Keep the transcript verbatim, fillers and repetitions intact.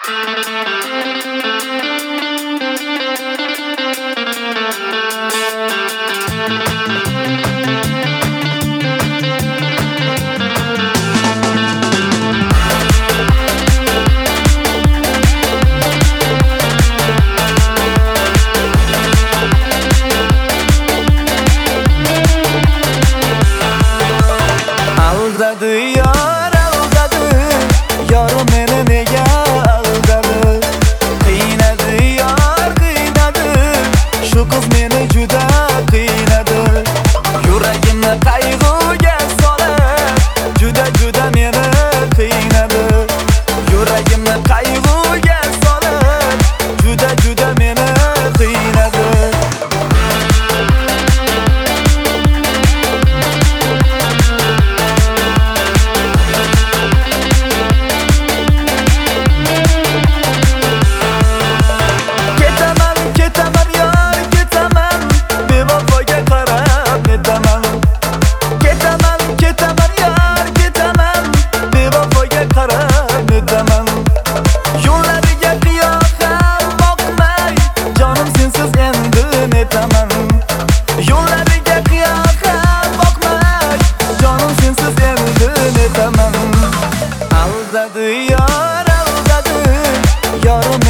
Aldadi yor, aldadi yor, meni nega aldadi? Qiynadi yor, qiynadi, shu qiz meni juda qiynadi. Yuragimni qayg'uga solib, juda juda meni qiynadi. Yuragimni qayg'uga solib, juda juda meni qiynadi. Yo'llariga qiyoqam boqmay, jonim sensiz endi netaman. Yo'llariga qiyoqam boqmay, jonim sensiz endi netaman. Aldadi yor, aldadi yor.